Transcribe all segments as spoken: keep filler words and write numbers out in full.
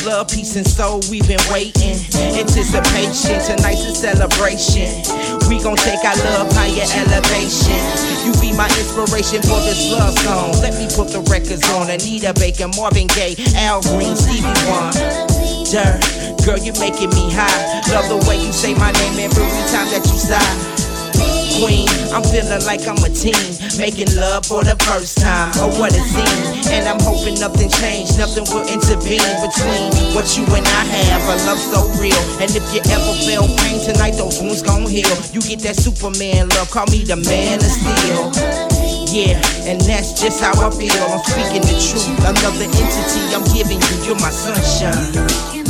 love, peace, and soul, we've been waiting. Anticipation, tonight's a celebration. We gon' take our love higher elevation. You be my inspiration for this love song. Let me put the records on. Anita Baker, Marvin Gaye, Al Green, Stevie Wonder. Girl, you're making me high. Love the way you say my name every time that you sigh. Queen, I'm feeling like I'm a teen, making love for the first time. Oh, what a scene. And I'm hoping nothing changed, nothing will intervene between what you and I have, a love so real. And if you ever feel pain tonight, those wounds gon' heal. You get that Superman love, call me the man of steel. Yeah, and that's just how I feel. I'm speaking the truth, another entity I'm giving you. You're my sunshine.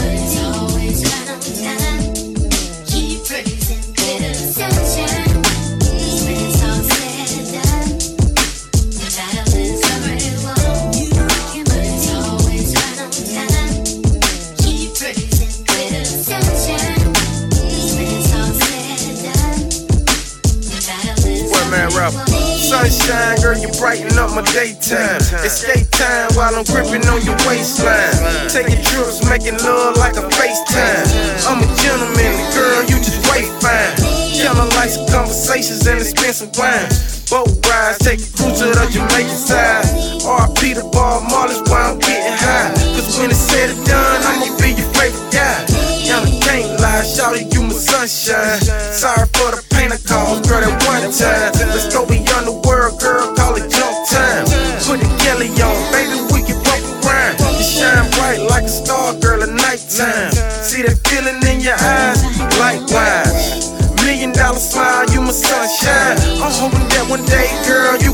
Sunshine, girl, you brighten up my daytime. Escape time while I'm gripping on your waistline. Taking trips, making love like a FaceTime. I'm a gentleman, girl, you just wait fine. Telling like some conversations and expensive wine. Boat rides, take a cruise to the Jamaican side. R P the Bob Marley's why I'm getting high. Cause when it's said and done, I'ma be your favorite guy. And I can't lie, shawty, you my sunshine. Sorry for the pain I caused, girl, that one time. Let's go beyond the world, girl, call it jump time. Put the Kelly on, baby, we can bump around. You shine bright like a star, girl, at nighttime. See that feeling in your eyes? Likewise. Million dollar smile, you my sunshine. I'm hoping that one day, girl, you